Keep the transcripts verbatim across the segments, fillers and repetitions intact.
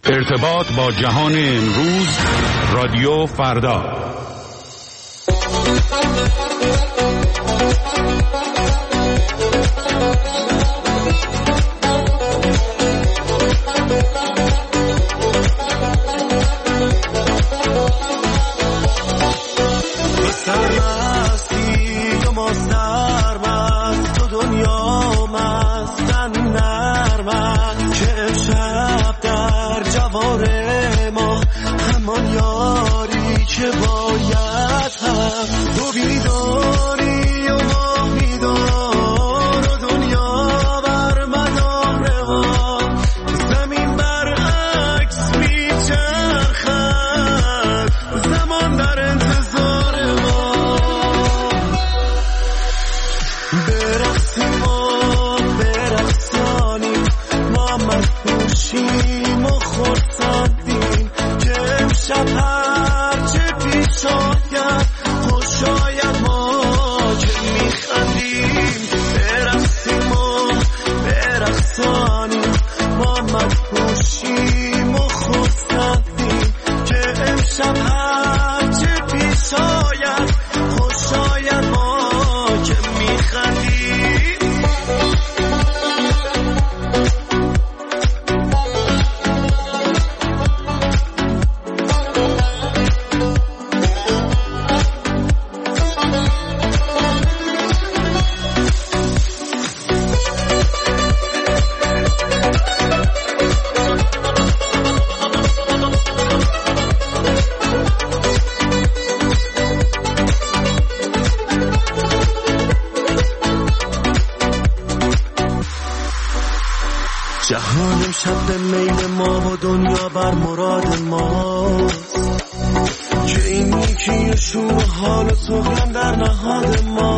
ارتباط با جهان امروز، رادیو فردا. جهان امشب به میل ما و دنیا بر مراد ماست، که این نیکی شور حال و سخن در نهاد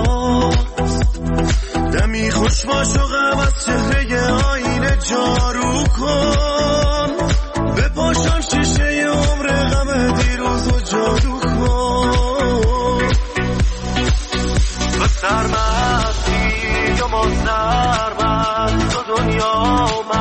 ماست. دمی خوش باش و غم از چهره آینه جارو کن، به پاشان شیشه عمر غم دیروز و جادو کن. تو سرمستی و ما سرمست، تو دنیا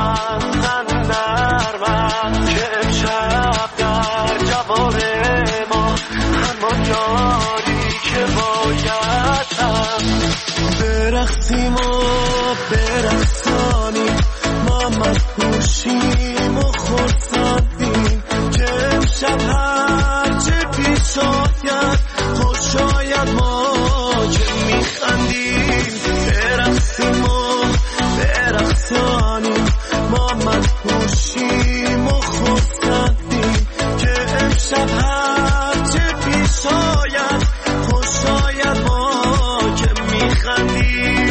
برقصیم و برقصانیم، ما مدهوشیم و خرسندیم، که امشب هرچه پیش آید خوش آید ما که میخندیم. برقصیم و برقصانیم، ما مدهوشیم و خرسندیم، که امشب هرچه پیش آید خوش آید ما که میخندیم.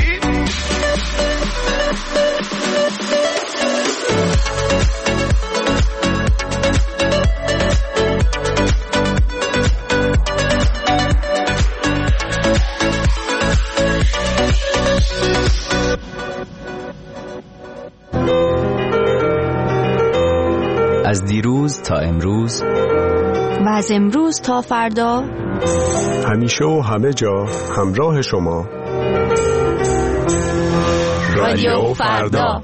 از دیروز تا امروز و از امروز تا فردا، همیشه و همه جا همراه شما، رادیو فردا.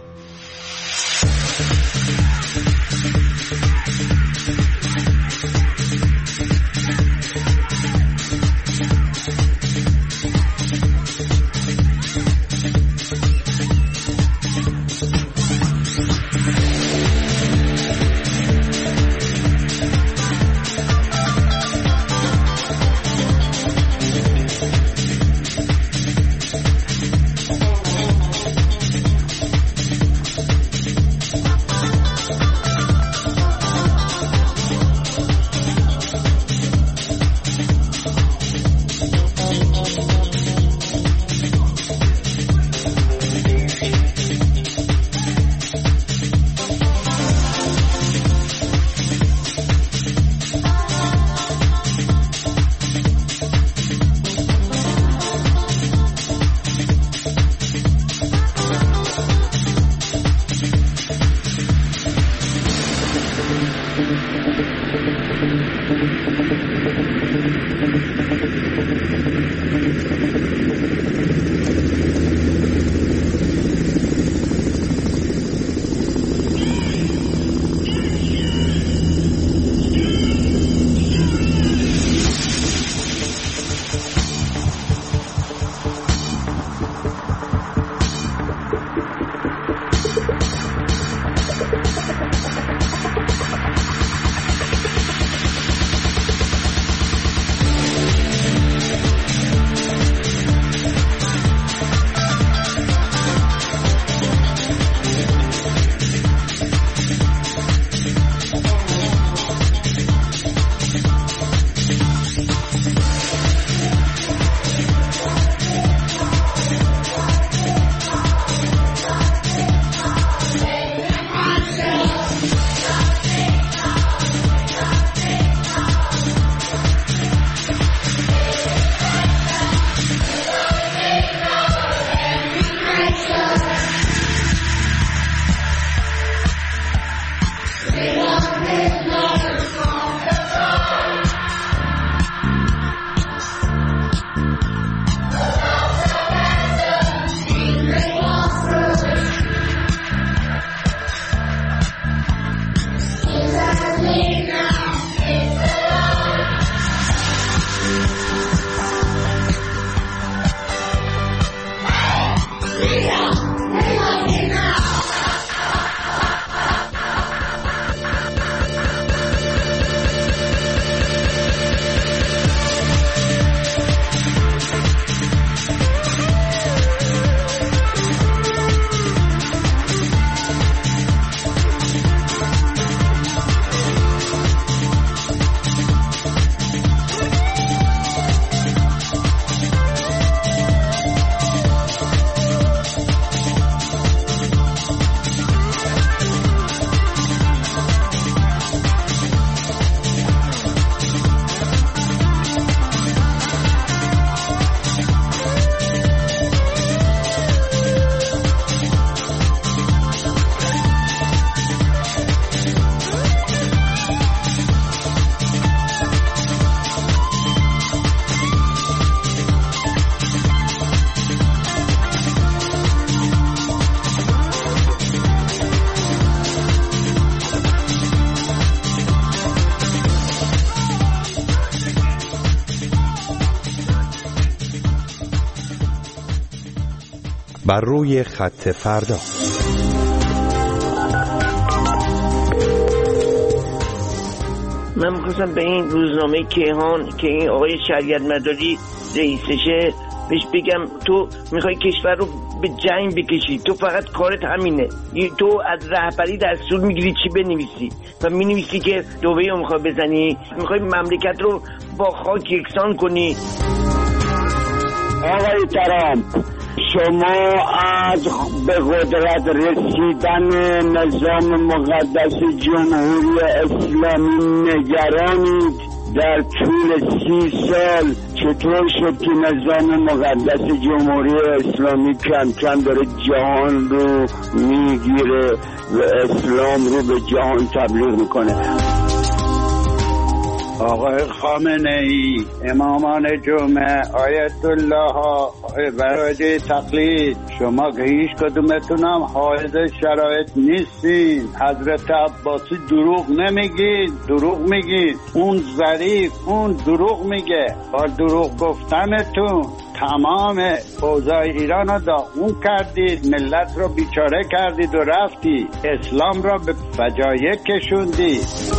بر روی خط فردا. من می‌خواستم به این روزنامه کیهان که این آقای شریعت مداری رئیسشه بهش بگم تو میخوای کشور رو به جنگ بکشی، تو فقط کارت همینه، تو از رهبری دستور میگیری چی بنویسی و مینویسی که دبی رو میخوای بزنی، میخوای مملکت رو با خاک یکسان کنی. آقای ترامپ، شما از به قدرت رسیدن نظام مقدس جمهوری اسلامی نگرانید؟ در طول سی سال چطور شد که نظام مقدس جمهوری اسلامی کم کم داره جهان رو میگیره و اسلام رو به جهان تبلیغ میکنه؟ آقای خامنه ای، امامان جمعه، آیت الله ها، برای تقلید، شما که هیچ کدومتونم حائز شرایط نیستین. حضرت عباسی دروغ نمیگید، دروغ میگید. اون ظریف اون دروغ میگه. با دروغ گفتنتون تمام اوضاع ایران رو داغون کردید، ملت رو بیچاره کردید و رفتید، اسلام رو به فجایع کشوندید.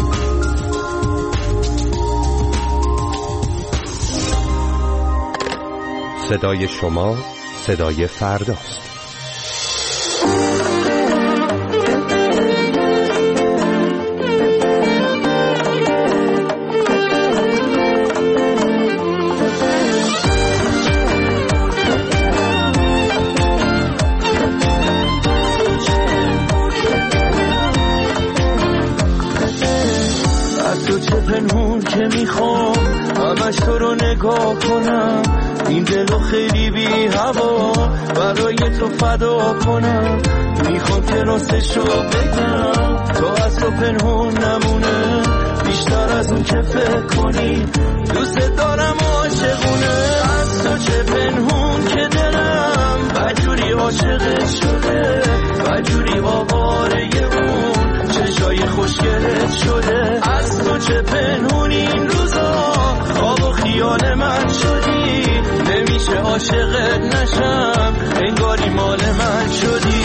صدای شما صدای فرداست. از تو چه پنهون که میخوام همش تو رو نگاه کنم، این دلو خیلی بی هوا برای تو فدا کنم، میخوام که راستشو بگم تو از تو پنهون نمونه، بیشتر از اون که فکر کنی دوست دارم عاشقونه. از تو چه پنهون که دلم بجوری عاشقت شده، بجوری آواره اون چشای خوشگلت شده. از تو چه پنهون این روزا خواب و خیال من شدی، نمیشه عاشقت نشم انگاری مال من شدی.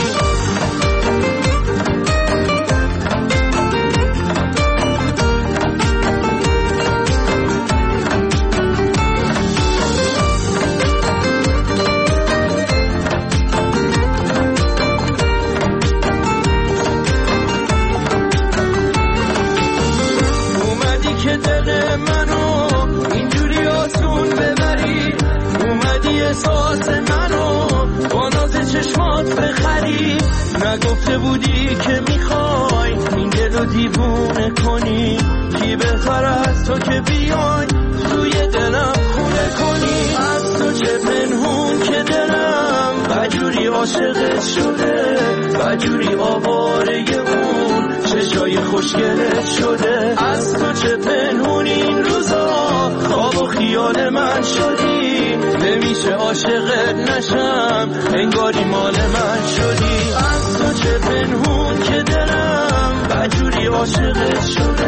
اومدی که دل منو اینجوری آسون ببری، اومدی احساس منو با ناز چشمات بخری، نگفته بودی که میخوای این دلو دیوونه کنی، کی بهتر از تو که بیای توی دلم خونه کنی. از تو چه پنهون که دلم بجوری عاشقت شده، بجوری آواره اون چشای خوشگلت شده. از تو چه پنهون این روزا خواب و خیال من شدی، نمیشه عاشقت نشم انگاری مال من شدی. از تو چه پنهون که دلم بجوری عاشقت شده،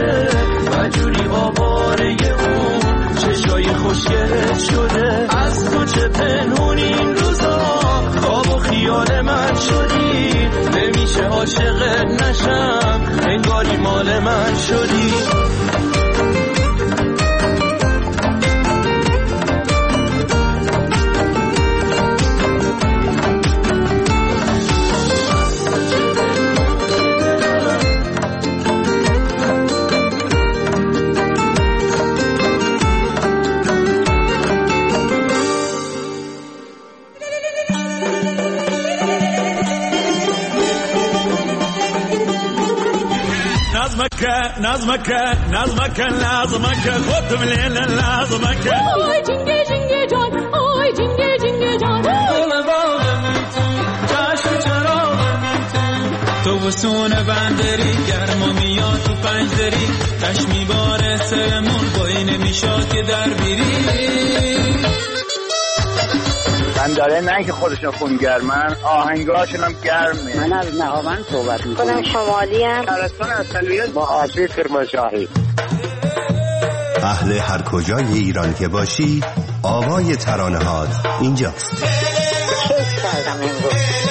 دل من شدی. نظمك نظمك لازمك خد من الليل لازمك آی جنگه جنگه جان آی جنگه جنگه جان دل باغم تو چشم چراغم تو تو وسون بندری گرم و میاد تو پنجدری تش میباره سرمون بایی نمیشاد که در بیری من داره نه که خودشون خونگرمن آهنگاشون هم گرمه. من از نهاوند صحبت میکنم. شمالی هم شهرستان اصلیت با آسیب کرمانشاهی. اهل هر کجای ایران که باشی آوای ترانه هات اینجاست. کیف کردم امروز.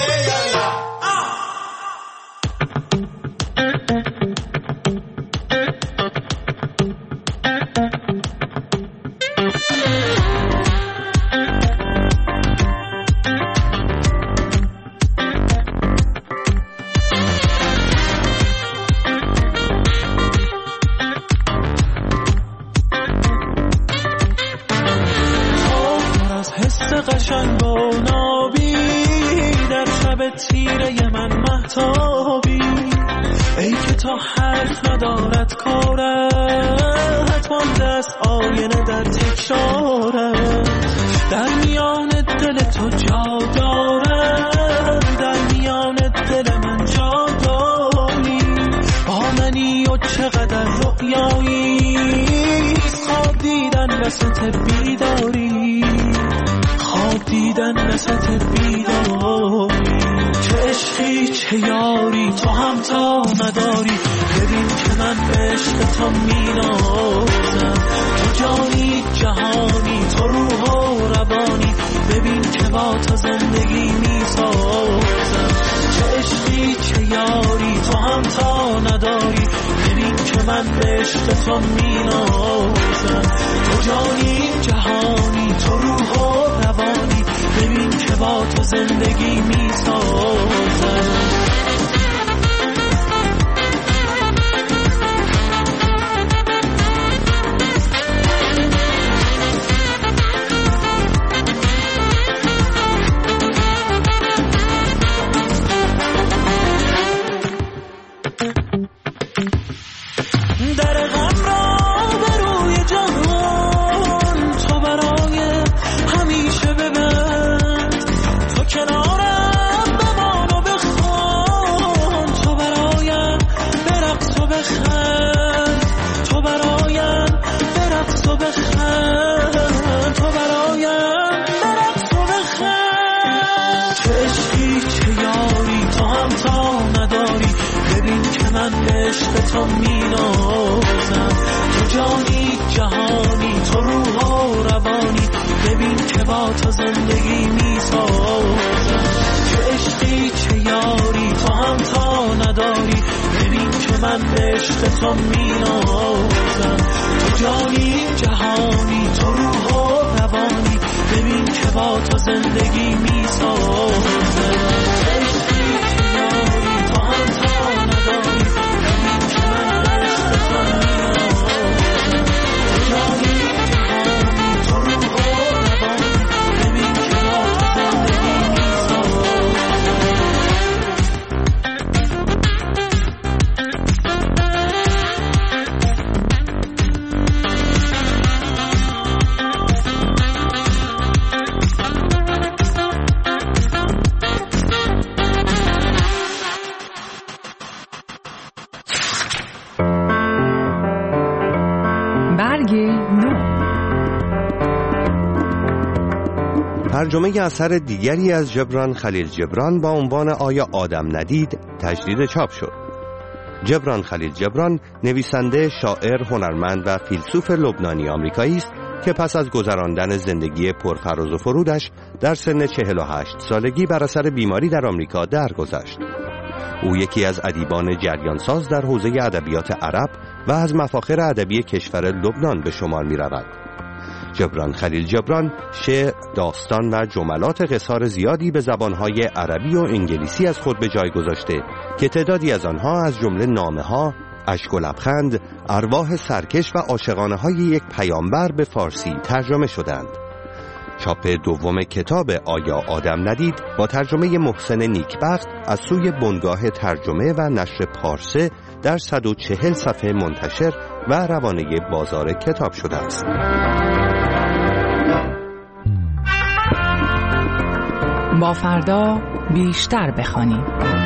قشنگ و نابی در شب تیره من مهتابی ای که تا حرف ندارد کارت حتما دست آینه در تکرارت در میان دل تو جا دارد در میان دل من جا داری با منی و چقدر رؤیایی خواب دیدن وسط بیداری خواب دیدن وسط بیداری چه عشقی چه یاری تو هم تا نداری ببین که من به عشق تو مینازم تو جانی جهانی تو روح و روانی ببین که با تو زندگی میسازم چه عشقی چه یاری تو هم تا نداری ببین که من به عشق تو مینازم تو جانی جهانی تو روح و روانی ببین که با تو زندگی میسازم در غم را به روی جهان تو برای همیشه ببند تو کنارم بمان و بخوان تو برایم برقص و بخند تو برایم برقص و بخند تو برایم برقص و بخند چه عشقی چه یاری تو هم تا نداری ببین که من به عشق تو مینازم تو جانی جهانی تو روح و روانی ببین که با تو زندگی میسازم چه عشقی چه یاری تو هم تا نداری ببین که من به عشق تو مینازم تو جانی جهانی تو روح و روانی ببین که با تو زندگی میسازم چه عشقی چه یاری تو هم تا نداری ببین که من به عشق تو مینازم تو جانی جهانی تو روح و روانی ببین که با تو زندگی میسازم ترجمه اثر دیگری از جبران خلیل جبران با عنوان آیا آدم ندید تجدید چاپ شد. جبران خلیل جبران نویسنده، شاعر، هنرمند و فیلسوف لبنانی آمریکایی است که پس از گذراندن زندگی پرفراز و فرودش در سن چهل و هشت سالگی بر اثر بیماری در آمریکا درگذشت. او یکی از ادیبان جریانساز در حوزه ادبیات عرب و از مفاخر ادبی کشور لبنان به شمار می رود. جبران خلیل جبران شعر، داستان و جملات قصار زیادی به زبانهای عربی و انگلیسی از خود به جای گذاشته که تعدادی از آنها از جمله نامه‌ها، اشک و لبخند، ارواح سرکش و عاشقانه های یک پیامبر به فارسی ترجمه شدند. چاپ دوم کتاب آیا آدم ندید با ترجمه محسن نیکبخت از سوی بنگاه ترجمه و نشر پارسه در صد و چهل صفحه منتشر و روانه بازار کتاب شده است. با فردا بیشتر بخوانیم.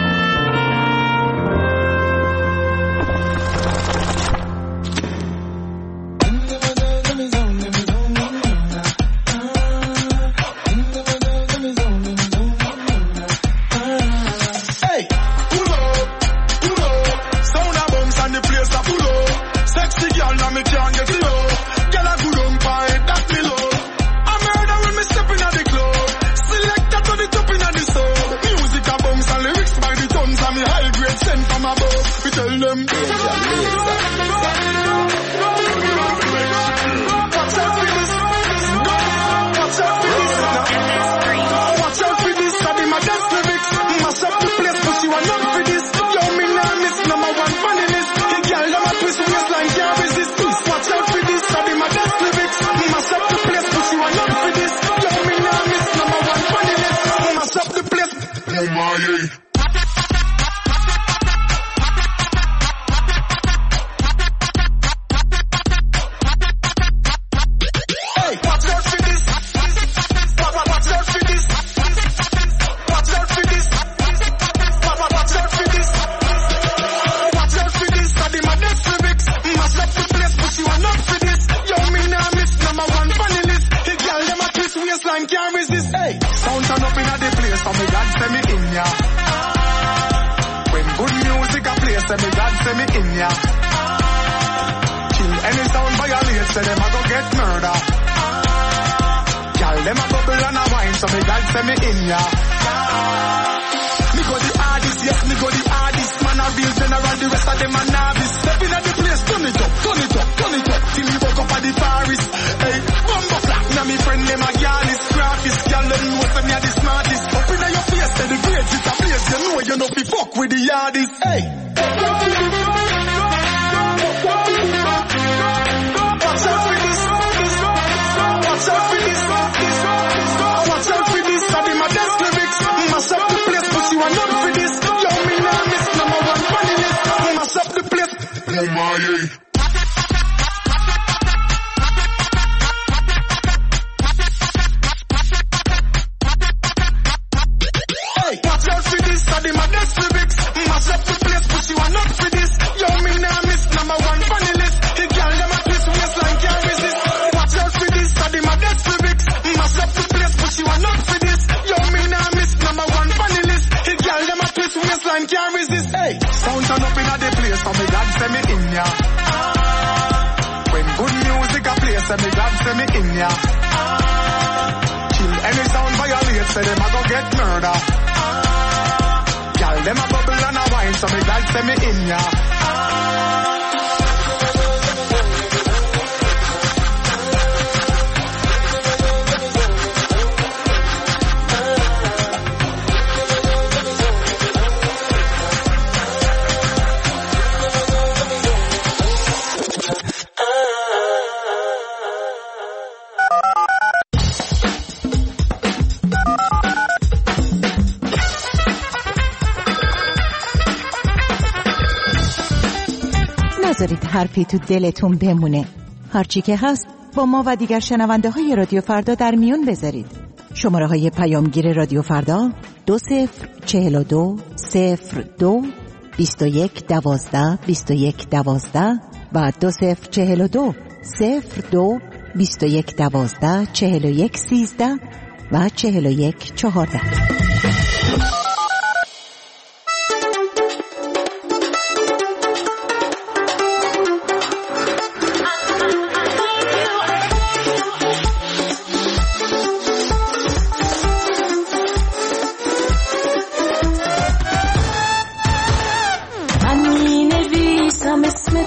نذارید حرفی تو دلتون بمونه. هرچی که هست با ما و دیگر شنونده های رادیو فردا در میون بذارید. شماره های پیامگیر رادیو فردا دو صفر چهل و دو صفر دو بیست و یک دوازده بیست و یک دوازده و دو صفر چهل و دو صفر دو بیست و یک دوازده چهل و یک سیزده و چهل و یک چهارده.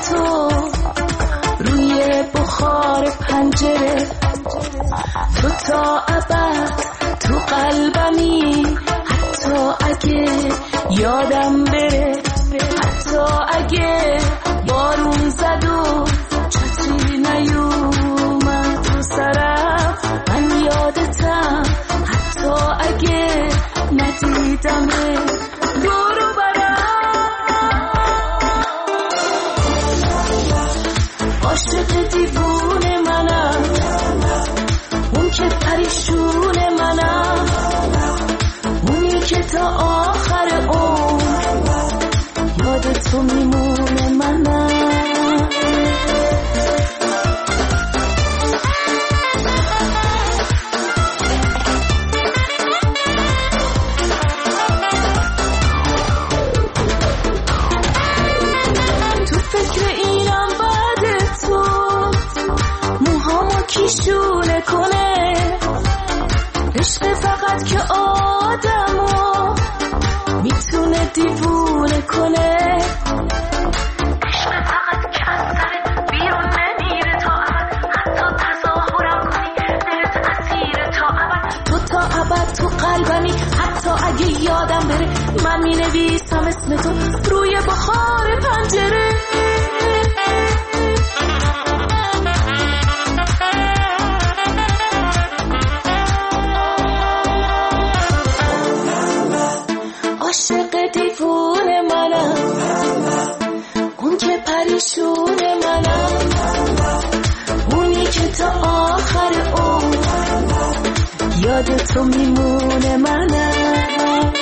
تو روی بخار پنجره، تو تا ابد تو قلبمی، حتی اگه یادم بره، حتی اگه بارون زد و چتری نیومد رو سرم، من یادتم، حتی اگه ندیدمه دورو برم. عاشق دیوونه منم، اون که پریشون منم، اونی که تا آخر عمر یاد تو میمونه منم. تو فکر اینم بعد تو موهامو کیشونه کنه، عشق فقط که آدمو میتونه دیوونه کنه، عشق فقط که از سرت بیرون نمیره تا ابد، حتی تظاهرم کنی دلت اسیر تا ابد، تو تا ابد تو قلبمی، حتی اگه یادم بره، من مینویسم اسم تو روی بخار پنجره. عاشق دیوونه منم، اون که پریشون منم، اونی که تا آخر عمر یاد تو میمونه منم.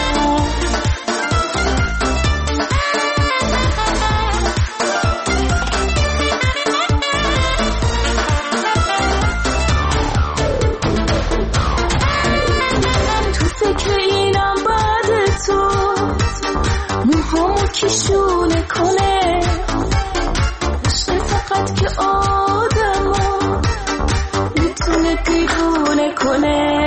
تو فکر اینم بعد تو موهامو کیشونه کنه، عشق فقط که آدمو میتونه دیوونه کنه،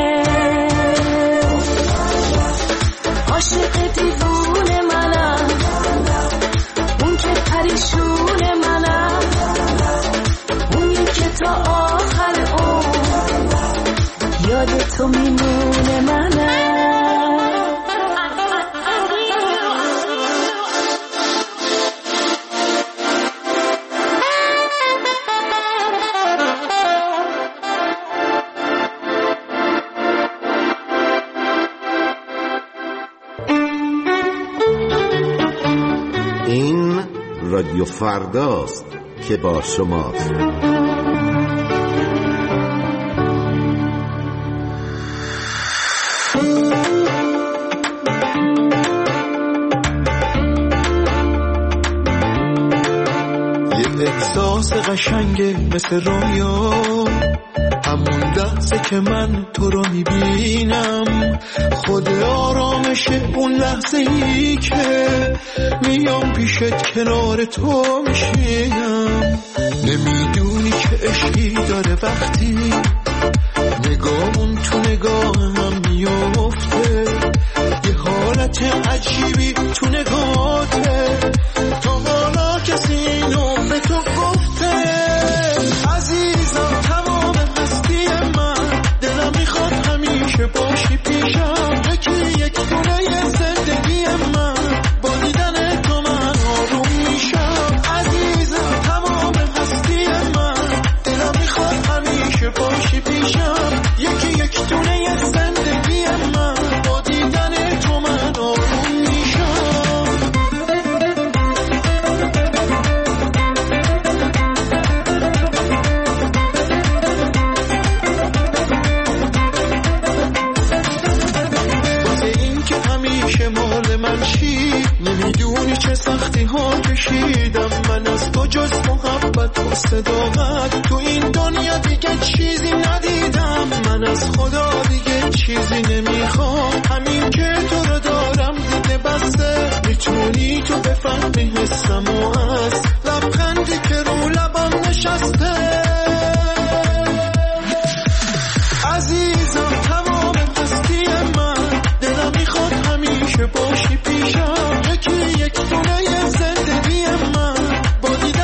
عاشق دیوونه منم، اون که پریشون منم، اونی که تا آخر عمر یاد تو میمونه منم. این رادیو فرداست که با شماست. یه احساس قشنگه مثل رویا، همون لحظه که من تو رو میبینم، خود آرامشه اون لحظه ای که میام پیشت کنار تو میشینم. نمیدونی که عشقی داره وقتی نگامون تو نگاه هم میفته، یه حالت عجیبی تو نگاهته، تو حالا کسی اینو به تو گفته. عزیزم تمام هستی من، دلم میخواد همیشه باشی پیشم، یکی یک دونه زندگی من، با دیدن تو من آروم میشم. عزیزم تمام هستی من، دلم میخواد همیشه باشی پیشم، یکی یک دونه زندگی من، با دیدن تو من آروم میشم. من چی نمیدونی چه سختی ها کشیدم من از تو، جز محبت و صداقت تو این دنیا دیگه چیزی ندیدم. من از خدا دیگه چیزی نمیخوام، همین که تو رو دارم دیگه بسته. میتونی تو بفهمی حسم و از لبخندی که رو لبم نشسته. عزیزم تمام هستی من، دلم میخواد همیشه باشی پیشم، یکی یک دونه زندگی من، با دیدن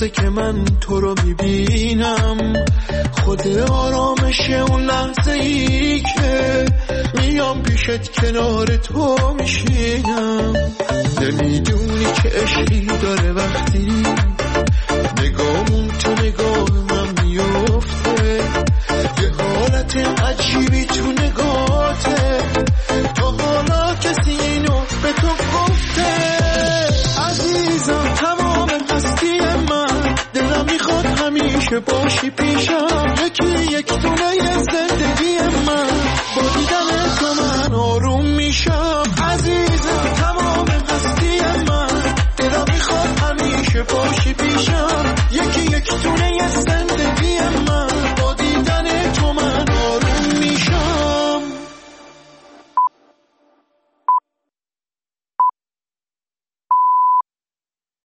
لحظه که من تو رو میبینم، خود آرامشه اون لحظه ای که میام پیشت کنار تو میشینم. نمیدونی که عشقی داره وقتی نگامون تو نگاه من میفته، یه حالت عجیبی تو نگاته، تا حالا کسی اینو به تو گفته؟ عزیزم تمام هستی من، دلم میخواد همیشه باشی پیشم، یکی یک دونه زندگی من، با دیدن تو من آروم میشم. عزیزم تمام هستی من، دلم میخواد همیشه باشی پیشم،